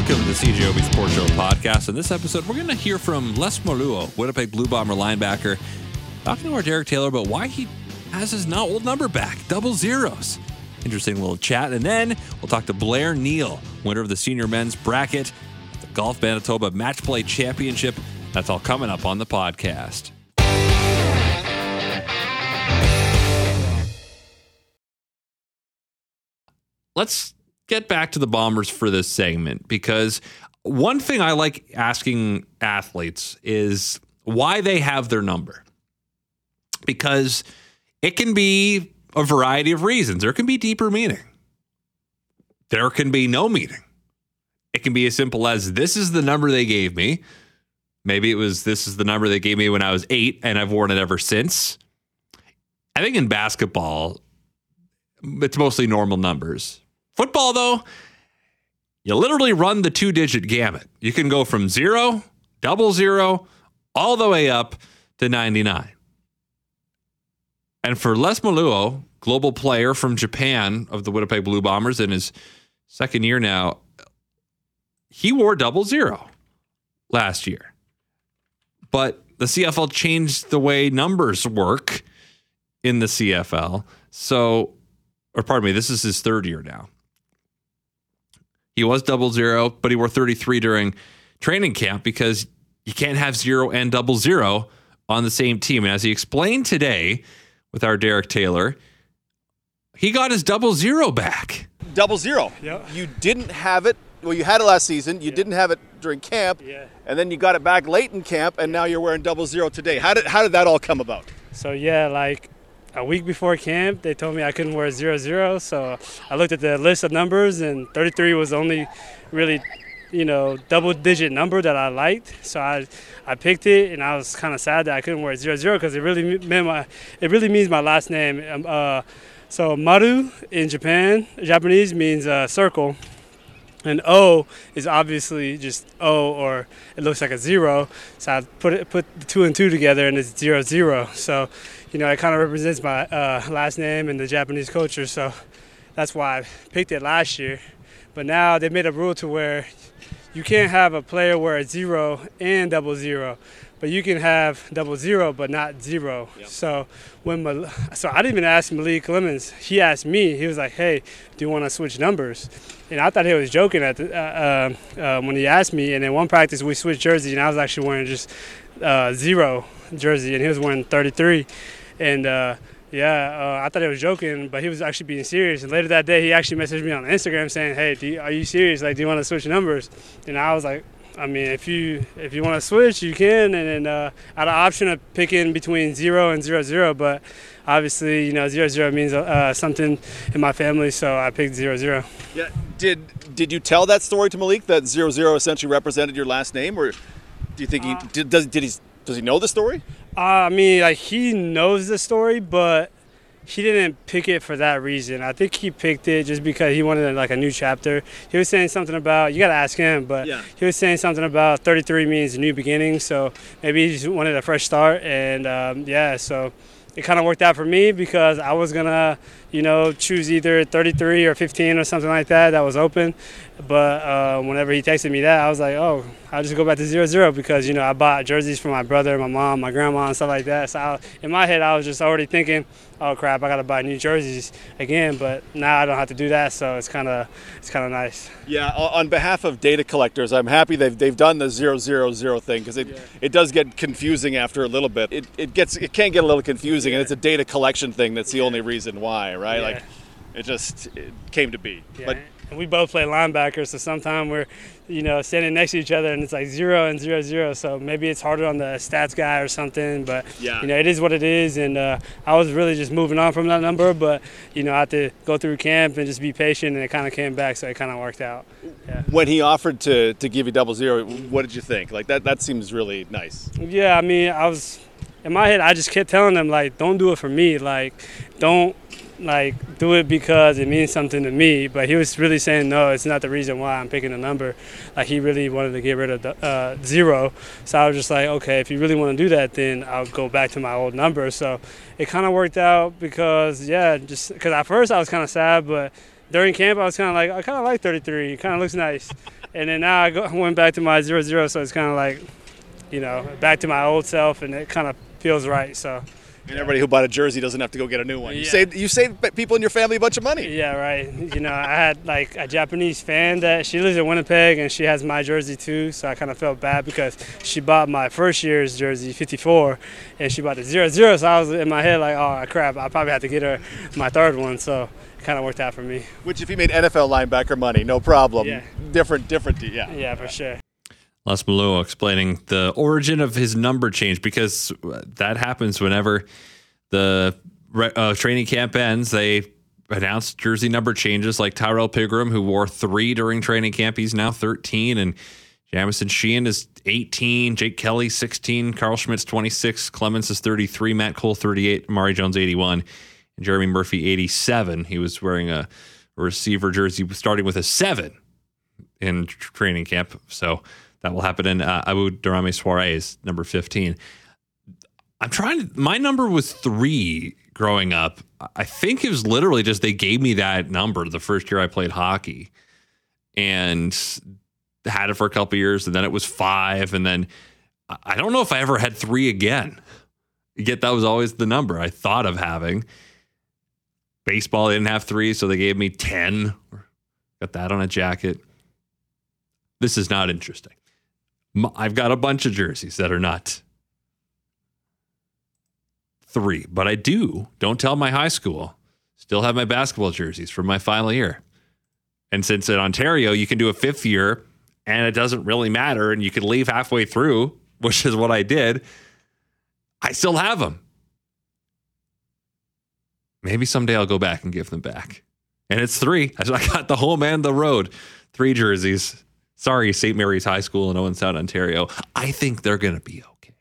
Welcome to the CJOB Sports Show podcast. In this episode, we're going to hear from Les Maluo, Winnipeg Blue Bomber linebacker, talking to our Derek Taylor about why he has his now old number back, 00s. Interesting little chat. And then we'll talk to Blair Neal, winner of the senior men's bracket, the Golf Manitoba Match Play Championship. That's all coming up on the podcast. Let's get back to the Bombers for this segment, because one thing I like asking athletes is why they have their number. Because it can be a variety of reasons. There can be deeper meaning. There can be no meaning. It can be as simple as, this is the number they gave me. Maybe it was, this is the number they gave me when I was 8 and I've worn it ever since. I think in basketball, it's mostly normal numbers. Football, though, you literally run the 2-digit gamut. You can go from 0, 00, all the way up to 99. And for Les Maluo, global player from Japan of the Winnipeg Blue Bombers in his second year now, he wore 00 last year. But the CFL changed the way numbers work in the CFL. So, or pardon me, this is his third year now. He was 00, but he wore 33 during training camp because you can't have 0 and 00 on the same team. And as he explained today with our Derek Taylor, he got his 00 back. 00. Yep. You didn't have it. Well, you had it last season. You didn't have it during camp. Yeah. And then you got it back late in camp, and now you're wearing 00 today. How did that all come about? So, like a week before camp, they told me I couldn't wear 00. So I looked at the list of numbers, and 33 was the only really, double-digit number that I liked. So I picked it, and I was kind of sad that I couldn't wear 00 because it really means my last name. So Maru in Japanese means circle. And O is obviously just O, or it looks like a 0. So I put the 2 and 2 together, and it's 00. So, it kind of represents my last name and the Japanese culture. So that's why I picked it last year. But now they made a rule to where you can't have a player wear a 0 and 00. But you can have 00, but not 0. Yep. So I didn't even ask Malik Lemons. He asked me. He was like, "Hey, do you want to switch numbers?" And I thought he was joking when he asked me. And in one practice, we switched jerseys, and I was actually wearing just 0 jersey, and he was wearing 33. And I thought he was joking, but he was actually being serious. And later that day, he actually messaged me on Instagram saying, "Hey, are you serious? Like, do you want to switch numbers?" And I was like, I mean, if you want to switch, you can. And then I had an option of picking between 0 and 00, but obviously, 00 means something in my family, so I picked 00. Yeah. Did you tell that story to Malik, that 00 essentially represented your last name, or do you think does he know the story? He knows the story, but he didn't pick it for that reason. I think he picked it just because he wanted a new chapter. He was saying something about, you got to ask him, but He was saying something about 33 means new beginning, so maybe he just wanted a fresh start. And so it kind of worked out for me because I was going to, choose either 33 or 15 or something like that. That was open. But whenever he texted me that, I was like, oh, I'll just go back to 00 because, I bought jerseys for my brother, my mom, my grandma, and stuff like that. So in my head, I was just already thinking, oh, crap, I got to buy new jerseys again. But now I don't have to do that, so it's kind of nice. Yeah, on behalf of data collectors, I'm happy they've done the 000 thing because it does get confusing after a little bit. It can get a little confusing, and it's a data collection thing. That's the only reason why, right? Yeah. Like, it came to be. Yeah. But and we both play linebacker, so sometimes we're, standing next to each other, and it's like 0 and 00. So maybe it's harder on the stats guy or something. But it is what it is. And I was really just moving on from that number, but I had to go through camp and just be patient, and it kind of came back, so it kind of worked out. Yeah. When he offered to give you 00, what did you think? Like that seems really nice. Yeah, I was in my head. I just kept telling him, like, don't do it for me. Like, don't. Do it because it means something to me. But he was really saying, no, it's not the reason why I'm picking a number. Like, he really wanted to get rid of the 0. So I was just like, okay, if you really want to do that, then I'll go back to my old number. So it kind of worked out because, just because at first I was kind of sad, but during camp, I kind of like 33. It kind of looks nice. And then now I went back to my 00, so it's kind of like, back to my old self, and it kind of feels right. So. And everybody who bought a jersey doesn't have to go get a new one. Yeah. You saved people in your family a bunch of money. Yeah, right. I had like a Japanese fan that she lives in Winnipeg, and she has my jersey too. So I kind of felt bad because she bought my first year's jersey, 54, and she bought the 00. So I was in my head like, oh crap, I probably have to get her my third one. So it kind of worked out for me. Which, if you made NFL linebacker money, no problem. Yeah. Different. Yeah. Yeah, for sure. Les Malou explaining the origin of his number change, because that happens whenever the training camp ends. They announce jersey number changes, like Tyrell Pigram, who wore 3 during training camp. He's now 13, and Jamison Sheehan is 18, Jake Kelly 16, Carl Schmitt's 26, Clemens is 33, Matt Cole 38, Amari Jones 81, and Jeremy Murphy 87. He was wearing a receiver jersey starting with a 7 in training camp, so that will happen in Abu Darame Suarez, number 15. My number was 3 growing up. I think it was literally just they gave me that number the first year I played hockey, and had it for a couple of years, and then it was 5, and then I don't know if I ever had 3 again. Yet that was always the number I thought of having. Baseball, they didn't have 3, so they gave me 10. Got that on a jacket. This is not interesting. I've got a bunch of jerseys that are not 3, but I don't tell my high school, still have my basketball jerseys from my final year. And since in Ontario, you can do a 5th year and it doesn't really matter, and you can leave halfway through, which is what I did, I still have them. Maybe someday I'll go back and give them back. And it's 3. I got the home and the road. 3 jerseys. Sorry, St. Mary's High School in Owensound, Ontario. I think they're going to be okay.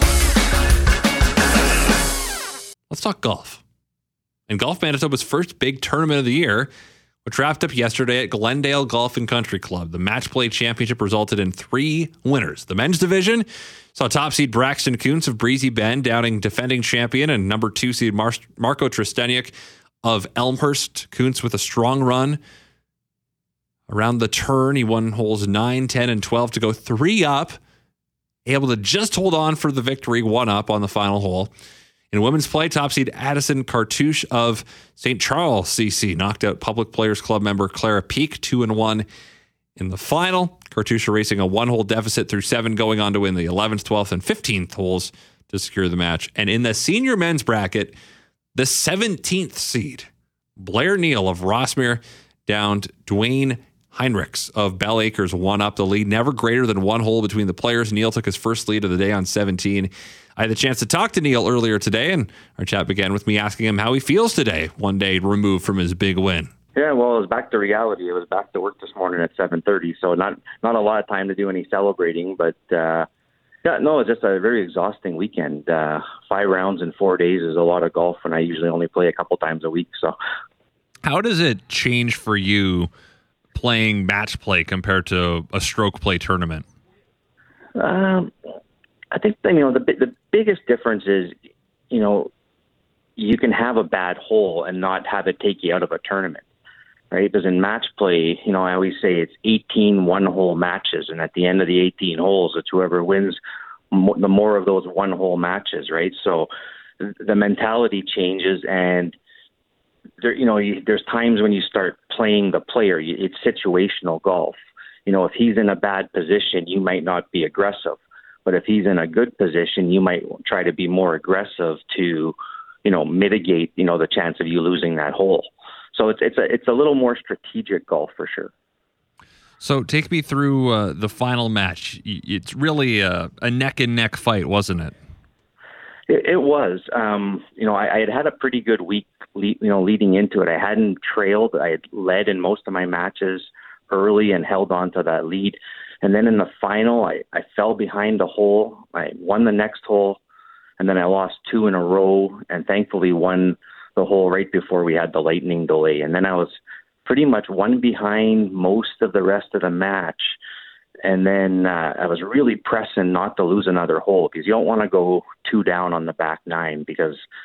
Let's talk golf. And Golf Manitoba's first big tournament of the year, which wrapped up yesterday at Glendale Golf and Country Club. The Match Play Championship resulted in 3 winners. The men's division saw top seed Braxton Kuntz of Breezy Bend downing defending champion and number 2 seed Marco Trosteniuk of Elmhurst. Kuntz with a strong run. Around the turn, he won holes 9, 10, and 12 to go 3 up, able to just hold on for the victory, 1 up on the final hole. In women's play, top seed Addison Cartouche of St. Charles CC knocked out Public Players Club member Clara Peak 2-1 in the final. Cartouche racing a 1-hole deficit through 7, going on to win the 11th, 12th, and 15th holes to secure the match. And in the senior men's bracket, the 17th seed, Blair Neal of Rossmere, downed Dwayne Heinrichs of Bell Acres, 1 up the lead. Never greater than 1 hole between the players. Neal took his first lead of the day on 17. I had the chance to talk to Neal earlier today, and our chat began with me asking him how he feels today, one day removed from his big win. Yeah, well, it was back to reality. It was back to work this morning at 7:30, so not a lot of time to do any celebrating, but it's just a very exhausting weekend. 5 rounds in 4 days is a lot of golf, and I usually only play a couple times a week. So, how does it change for you playing match play compared to a stroke play tournament? I think the biggest difference is, you can have a bad hole and not have it take you out of a tournament, right? Because in match play, I always say it's 18 one-hole matches, and at the end of the 18 holes, it's whoever wins the more of those one-hole matches, right? So the mentality changes, and there's times when you start playing the player. It's situational golf. If he's in a bad position, you might not be aggressive. But if he's in a good position, you might try to be more aggressive to, mitigate, the chance of you losing that hole. So it's a little more strategic golf for sure. So take me through the final match. It's really a neck and neck fight, wasn't it? It was. I had a pretty good week, leading into it. I hadn't trailed. I had led in most of my matches early and held on to that lead. And then in the final, I fell behind a hole. I won the next hole, and then I lost 2 in a row, and thankfully won the hole right before we had the lightning delay. And then I was pretty much 1 behind most of the rest of the match. And then I was really pressing not to lose another hole, because you don't want to go 2 down on the back 9, because,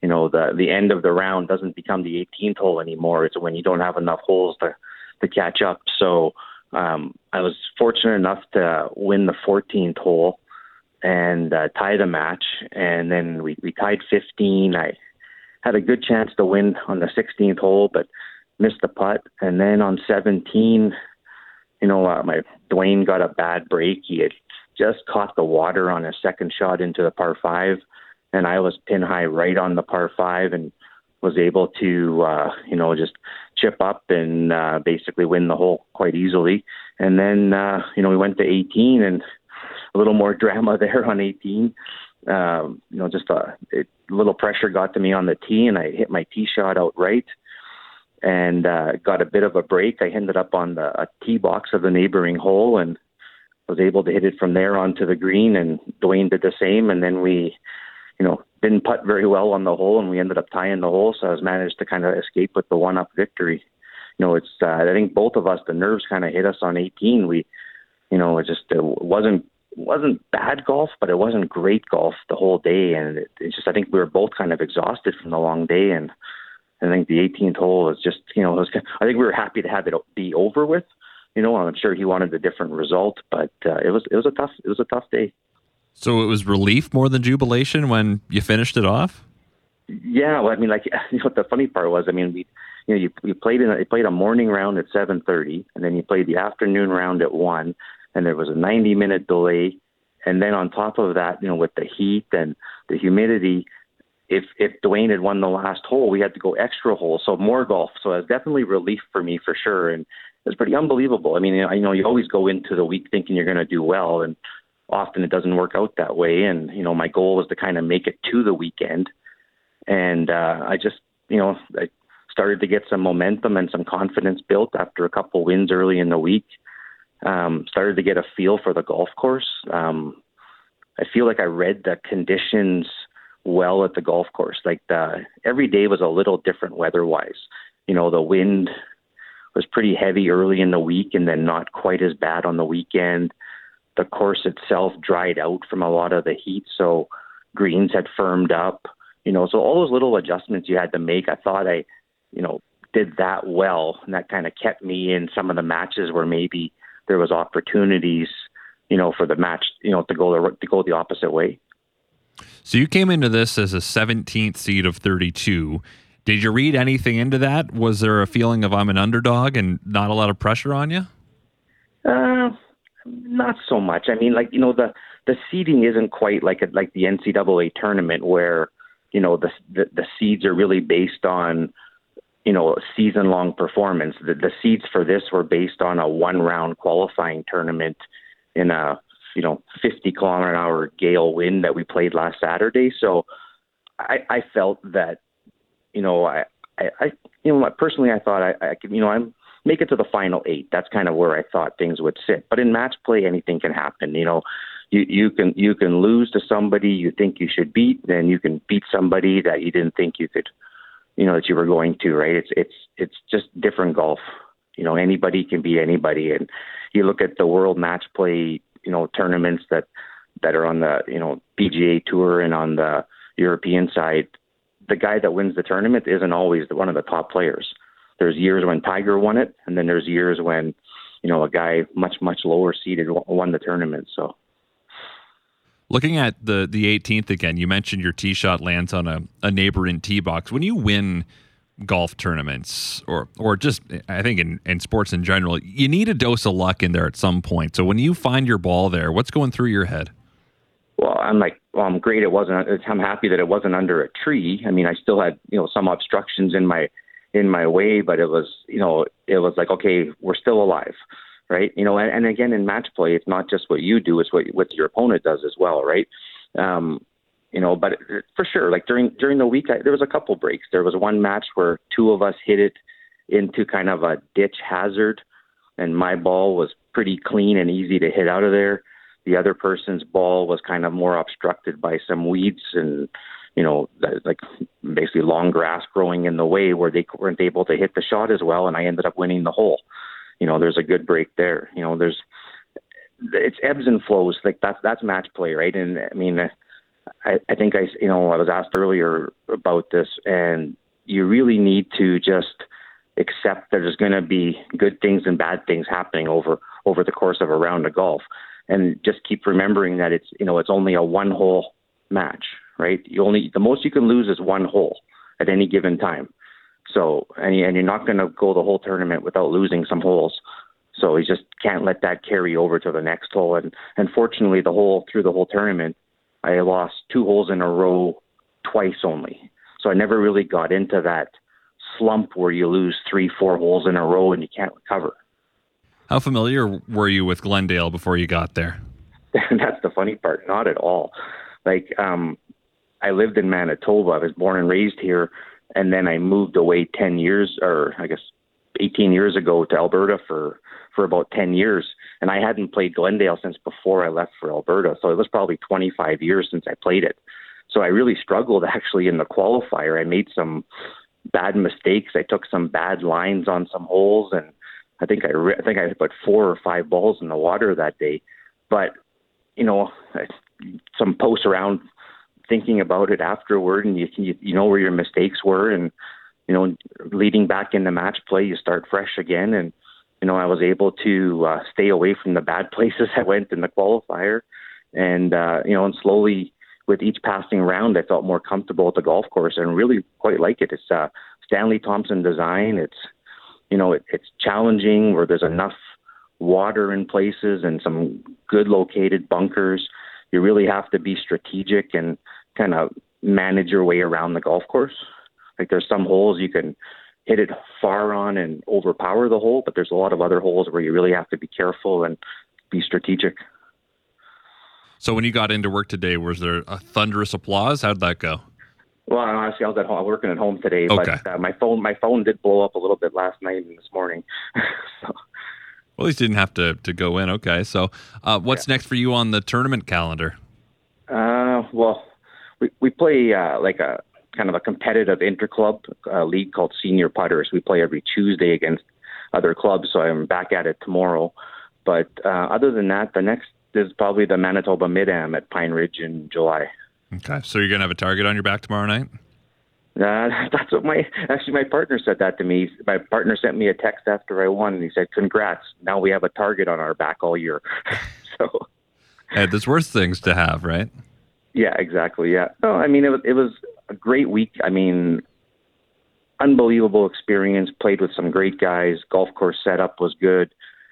the end of the round doesn't become the 18th hole anymore. It's when you don't have enough holes to catch up. So I was fortunate enough to win the 14th hole and tie the match. And then we tied 15. I had a good chance to win on the 16th hole, but missed the putt. And then on 17, my Dwayne got a bad break. He had just caught the water on his second shot into the par 5, and I was pin high right on the par 5 and was able to, just chip up and basically win the hole quite easily. And then, we went to 18 and a little more drama there on 18. Just a little pressure got to me on the tee, and I hit my tee shot out right and got a bit of a break. I ended up on a tee box of the neighboring hole and was able to hit it from there onto the green, and Dwayne did the same. And then we, didn't putt very well on the hole, and we ended up tying the hole. So I was managed to kind of escape with the 1-up victory. It's I think both of us, the nerves kind of hit us on 18. We, it wasn't bad golf, but it wasn't great golf the whole day. And it's just, I think we were both kind of exhausted from the long day. And I think the 18th hole was just, I think we were happy to have it be over with. I'm sure he wanted a different result, but it was a tough day. So it was relief more than jubilation when you finished it off? Yeah, well, the funny part was, you played a morning round at 7:30, and then you played the afternoon round at 1, and there was a 90-minute delay, and then on top of that, with the heat and the humidity, if Dwayne had won the last hole, we had to go extra hole, so more golf. So it was definitely relief for me for sure, and it was pretty unbelievable. You always go into the week thinking you're going to do well, and often it doesn't work out that way. And, my goal was to kind of make it to the weekend. And I just, I started to get some momentum and some confidence built after a couple wins early in the week. Started to get a feel for the golf course. I feel like I read the conditions well at the golf course. Every day was a little different weather-wise. The wind was pretty heavy early in the week and then not quite as bad on the weekend. The course itself dried out from a lot of the heat, so greens had firmed up. So all those little adjustments you had to make, I thought I, did that well, and that kind of kept me in some of the matches where maybe there was opportunities, for the match, to go the opposite way. So you came into this as a 17th seed of 32. Did you read anything into that? Was there a feeling of I'm an underdog and not a lot of pressure on you? Not so much. The seeding isn't quite like the NCAA tournament where, the seeds are really based on, season-long performance. The seeds for this were based on a one-round qualifying tournament in a, 50-kilometer-an-hour gale wind that we played last Saturday. So I felt that, personally, I thought I could, make it to the final 8. That's kind of where I thought things would sit. But in match play, anything can happen. You can lose to somebody you think you should beat, then you can beat somebody that you didn't think you could, that you were going to. Right? It's just different golf. Anybody can beat anybody, and you look at the world match play, tournaments that are on the PGA Tour and on the European side. The guy that wins the tournament isn't always one of the top players. There's years when Tiger won it, and then there's years when, a guy much, much lower seeded won the tournament. So, looking at the 18th again, you mentioned your tee shot lands on a neighboring tee box. When you win golf tournaments, or just I think in sports in general, you need a dose of luck in there at some point. So when you find your ball there, what's going through your head? Well, I'm great. It wasn't. I'm happy that it wasn't under a tree. I still had some obstructions in my way, but it was like, okay, we're still alive, right? And again, in match play, it's not just what you do; it's what your opponent does as well, right? But for sure, like during the week, there was a couple breaks. There was one match where two of us hit it into kind of a ditch hazard, and my ball was pretty clean and easy to hit out of there. The other person's ball was kind of more obstructed by some weeds and, like basically long grass growing in the way where they weren't able to hit the shot as well. And I ended up winning the hole. There's a good break there. It's ebbs and flows. Like that's match play, right? And I think I was asked earlier about this, and you really need to just accept that there's going to be good things and bad things happening over the course of a round of golf, and just keep remembering that it's only a 1-hole match, right? The most you can lose is 1 hole at any given time. So, and you're not going to go the whole tournament without losing some holes. So you just can't let that carry over to the next hole. And fortunately, through the whole tournament, I lost 2 holes in a row twice only. So I never really got into that slump where you lose 3-4 holes in a row and you can't recover. How familiar were you with Glendale before you got there? That's the funny part. Not at all. Like, I lived in Manitoba. I was born and raised here. And then I moved away 10 years, or I guess 18 years ago, to Alberta for about 10 years. And I hadn't played Glendale since before I left for Alberta. So it was probably 25 years since I played it. So I really struggled actually in the qualifier. I made some bad mistakes. I took some bad lines on some holes, and I think I put 4 or 5 balls in the water that day. But, some posts around thinking about it afterward, and you know where your mistakes were, and leading back into match play, you start fresh again. And I was able to stay away from the bad places I went in the qualifier, and and slowly with each passing round, I felt more comfortable at the golf course and really quite like it. It's Stanley Thompson design. It's it's challenging where there's enough water in places and some good located bunkers. You really have to be strategic and kind of manage your way around the golf course. Like, there's some holes you can hit it far on and overpower the hole, but there's a lot of other holes where you really have to be careful and be strategic. So when you got into work today, was there a thunderous applause? How'd that go? Well, honestly, I was at home, working at home today, okay. But my phone did blow up a little bit last night and this morning. So. Well, at least you didn't have to go in. Okay, so what's next for you on the tournament calendar? Well, we play like a kind of a competitive interclub league called Senior Putters. We play every Tuesday against other clubs, so I'm back at it tomorrow. But other than that, the next is probably the Manitoba Mid-Am at Pine Ridge in July. Okay, so you're going to have a target on your back tomorrow night? That's what my partner said that to me. My partner sent me a text after I won, and he said, "Congrats! Now we have a target on our back all year." So, hey, there's worse things to have, right? Yeah, exactly. Yeah. No, I mean, it was a great week. I mean, unbelievable experience. Played with some great guys. Golf course setup was good.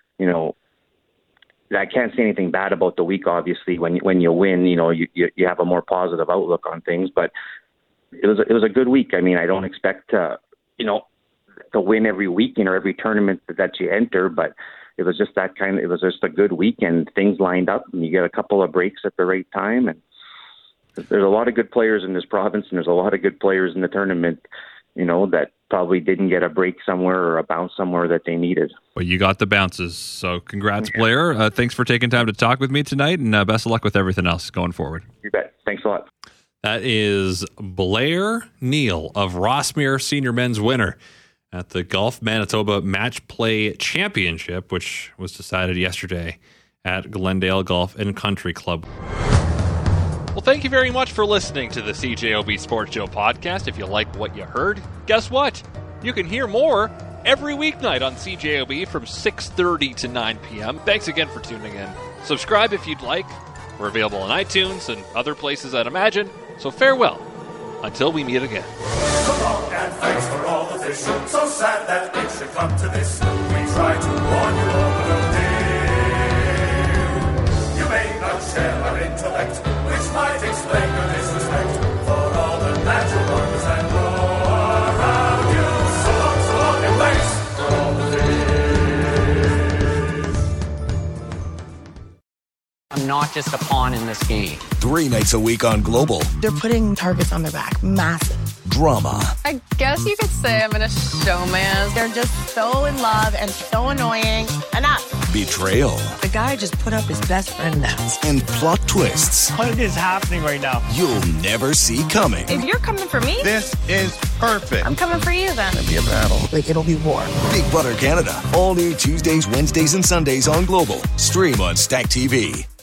I can't say anything bad about the week. Obviously, when you win, you have a more positive outlook on things, but. It was a good week. I mean, I don't expect to win every week, every tournament that you enter, but it was just it was just a good week, and things lined up, and you get a couple of breaks at the right time. And there's a lot of good players in this province, and there's a lot of good players in the tournament, that probably didn't get a break somewhere or a bounce somewhere that they needed. Well, you got the bounces. So congrats, Blair. Thanks for taking time to talk with me tonight, and best of luck with everything else going forward. You bet. Thanks a lot. That is Blair Neal of Rossmere Senior Men's winner at the Golf Manitoba Match Play Championship, which was decided yesterday at Glendale Golf and Country Club. Well, thank you very much for listening to the CJOB Sports Show podcast. If you like what you heard, guess what? You can hear more every weeknight on CJOB from 6:30 to 9 p.m. Thanks again for tuning in. Subscribe if you'd like. We're available on iTunes and other places, I'd imagine. So farewell, until we meet again. So long and thanks for all of this. So sad that it should come to this. We try to warn you over the day. You may not share our intellect, which might explain your disrespect for all the natural wonders that grow around you. So long and thanks for all of this. I'm not just a pawn in this game. 3 nights a week on Global. They're putting targets on their back. Massive. Drama. I guess you could say I'm in a showman. They're just so in love and so annoying. Enough. Betrayal. The guy just put up his best friend now. And plot twists What is happening right now? you'll never see coming. If you're coming for me, This is perfect. I'm coming for you then. It'll be a battle. Like, it'll be war. Big Brother Canada. All new Tuesdays, Wednesdays, and Sundays on Global. Stream on Stack TV.